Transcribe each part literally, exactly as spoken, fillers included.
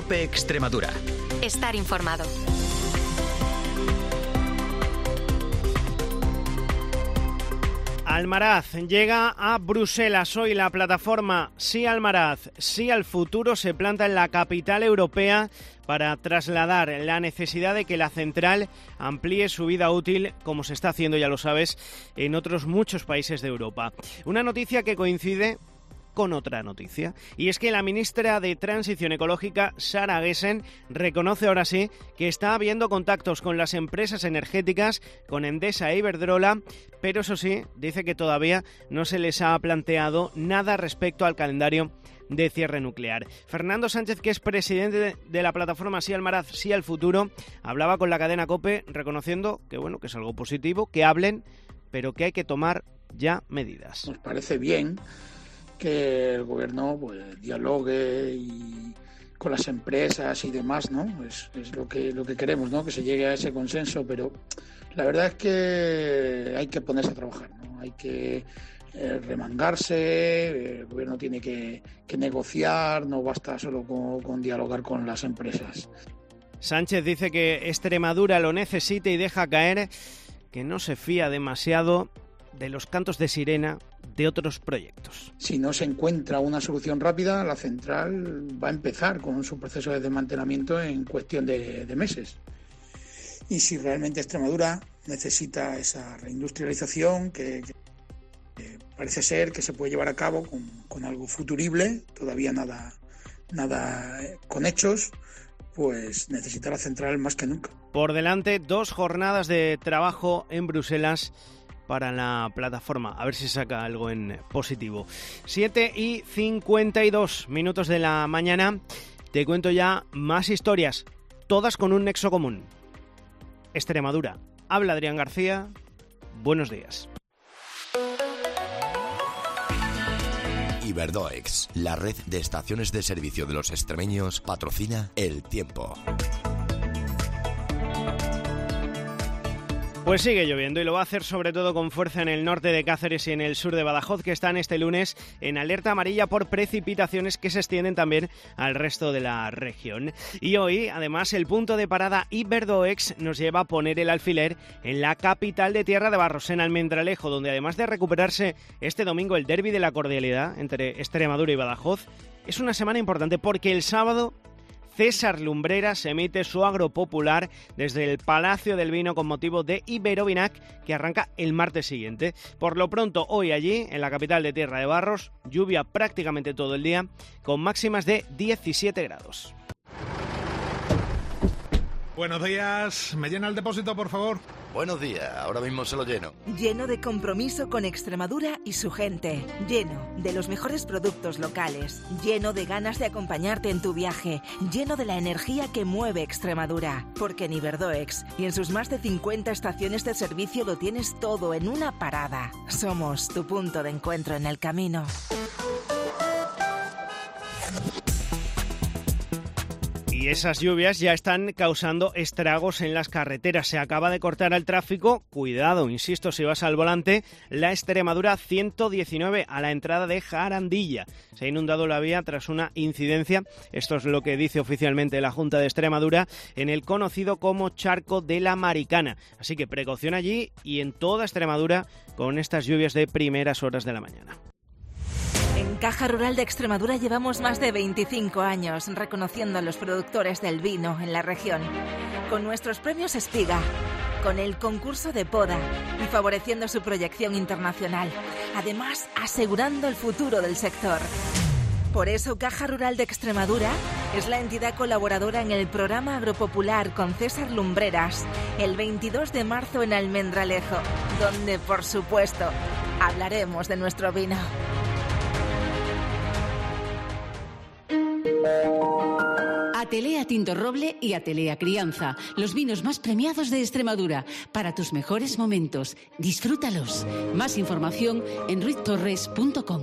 COPE Extremadura. Estar informado. Almaraz llega a Bruselas. Hoy la plataforma Sí Almaraz, Sí al Futuro se planta en la capital europea para trasladar la necesidad de que la central amplíe su vida útil, como se está haciendo, ya lo sabes, en otros muchos países de Europa. Una noticia que coincide con otra noticia, y es que la ministra de Transición Ecológica, Sara Gessen, reconoce ahora sí que está habiendo contactos con las empresas energéticas, con Endesa e Iberdrola, pero eso sí, dice que todavía no se les ha planteado nada respecto al calendario de cierre nuclear. Fernando Sánchez, que es presidente de la plataforma Sí Almaraz, Sí al Futuro, hablaba con la cadena COPE reconociendo que bueno, que es algo positivo, que hablen, pero que hay que tomar ya medidas. Nos parece bien que el gobierno pues dialogue y con las empresas y demás, ¿no? Es, es lo que lo que queremos, ¿no? Que se llegue a ese consenso, pero la verdad es que hay que ponerse a trabajar, ¿no? Hay que eh, remangarse, el gobierno tiene que, que negociar, no basta solo con, con dialogar con las empresas. Sánchez dice que Extremadura lo necesita y deja caer que no se fía demasiado de los cantos de sirena de otros proyectos. Si no se encuentra una solución rápida, la central va a empezar con su proceso de desmantelamiento en cuestión de, de meses. Y si realmente Extremadura necesita esa reindustrialización, que, que parece ser que se puede llevar a cabo con, con algo futurible, todavía nada, nada con hechos, pues necesita la central más que nunca. Por delante, dos jornadas de trabajo en Bruselas para la plataforma, a ver si saca algo en positivo. siete y cincuenta y dos minutos de la mañana, te cuento ya más historias, todas con un nexo común. Extremadura. Habla Adrián García, buenos días. Iberdoex, la red de estaciones de servicio de los extremeños, patrocina El Tiempo. Pues sigue lloviendo y lo va a hacer sobre todo con fuerza en el norte de Cáceres y en el sur de Badajoz, que están este lunes en alerta amarilla por precipitaciones que se extienden también al resto de la región. Y hoy, además, el punto de parada Iberdoex nos lleva a poner el alfiler en la capital de Tierra de Barros, en Almendralejo, donde además de recuperarse este domingo el derbi de la cordialidad entre Extremadura y Badajoz, es una semana importante porque el sábado César Lumbreras emite su agropopular desde el Palacio del Vino con motivo de Iberovinac, que arranca el martes siguiente. Por lo pronto, hoy allí, en la capital de Tierra de Barros, lluvia prácticamente todo el día, con máximas de diecisiete grados. Buenos días, ¿me llena el depósito, por favor? Buenos días, ahora mismo se lo lleno. Lleno de compromiso con Extremadura y su gente. Lleno de los mejores productos locales. Lleno de ganas de acompañarte en tu viaje. Lleno de la energía que mueve Extremadura. Porque en Iberdoex y en sus más de cincuenta estaciones de servicio lo tienes todo en una parada. Somos tu punto de encuentro en el camino. Y esas lluvias ya están causando estragos en las carreteras. Se acaba de cortar el tráfico. Cuidado, insisto, si vas al volante, la Extremadura ciento diecinueve a la entrada de Jarandilla. Se ha inundado la vía tras una incidencia. Esto es lo que dice oficialmente la Junta de Extremadura en el conocido como Charco de la Maricana. Así que precaución allí y en toda Extremadura con estas lluvias de primeras horas de la mañana. En Caja Rural de Extremadura llevamos más de veinticinco años reconociendo a los productores del vino en la región. Con nuestros premios Espiga, con el concurso de poda y favoreciendo su proyección internacional. Además, asegurando el futuro del sector. Por eso, Caja Rural de Extremadura es la entidad colaboradora en el programa agropopular con César Lumbreras, el veintidós de marzo en Almendralejo, donde, por supuesto, hablaremos de nuestro vino. Atelea Tinto Roble y Atelea Crianza, los vinos más premiados de Extremadura, para tus mejores momentos. Disfrútalos. Más información en ruiz torres punto com.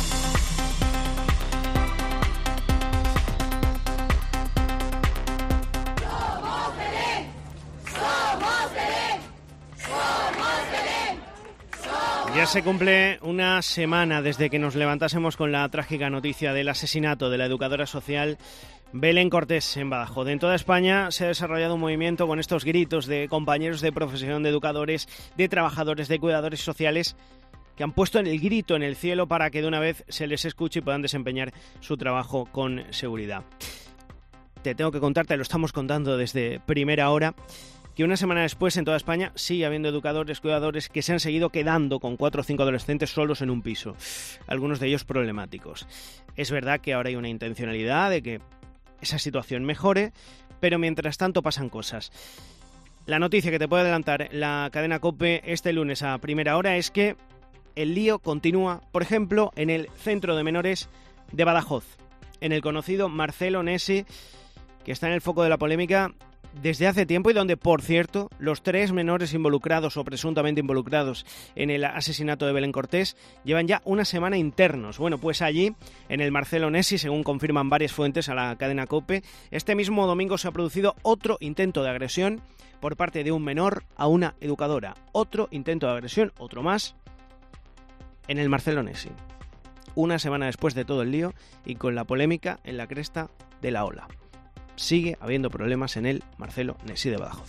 Ya se cumple una semana desde que nos levantásemos con la trágica noticia del asesinato de la educadora social Belén Cortés, en Badajoz. En toda España se ha desarrollado un movimiento con estos gritos de compañeros de profesión, de educadores, de trabajadores, de cuidadores sociales, que han puesto el grito en el cielo para que de una vez se les escuche y puedan desempeñar su trabajo con seguridad. Te tengo que contar, te lo estamos contando desde primera hora, que una semana después en toda España sigue habiendo educadores, cuidadores que se han seguido quedando con cuatro o cinco adolescentes solos en un piso, algunos de ellos problemáticos. Es verdad que ahora hay una intencionalidad de que esa situación mejore, pero mientras tanto pasan cosas. La noticia que te puede adelantar la cadena COPE este lunes a primera hora es que el lío continúa, por ejemplo, en el centro de menores de Badajoz, en el conocido Marcelo Nessi, que está en el foco de la polémica desde hace tiempo y donde, por cierto, los tres menores involucrados o presuntamente involucrados en el asesinato de Belén Cortés llevan ya una semana internos. Bueno, pues allí, en el Marcelo Nessi, según confirman varias fuentes a la cadena COPE, este mismo domingo se ha producido otro intento de agresión por parte de un menor a una educadora. Otro intento de agresión, otro más, en el Marcelo Nessi. Una semana después de todo el lío y con la polémica en la cresta de la ola. Sigue habiendo problemas en el Marcelo Nessi de Badajoz.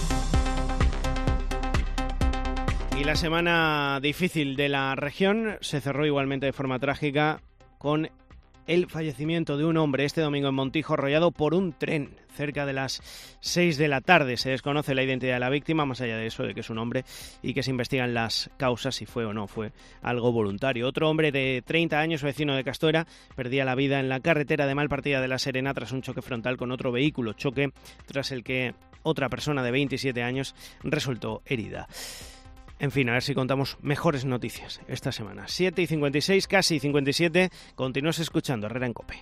Y la semana difícil de la región se cerró igualmente de forma trágica con el fallecimiento de un hombre este domingo en Montijo arrollado por un tren cerca de las seis de la tarde. Se desconoce la identidad de la víctima, más allá de eso, de que es un hombre, y que se investigan las causas si fue o no fue algo voluntario. Otro hombre de treinta años, vecino de Castuera, perdía la vida en la carretera de Malpartida de La Serena tras un choque frontal con otro vehículo, choque tras el que otra persona de veintisiete años resultó herida. En fin, a ver si contamos mejores noticias esta semana. siete y cincuenta y seis, casi cincuenta y siete, continúas escuchando Herrera en COPE.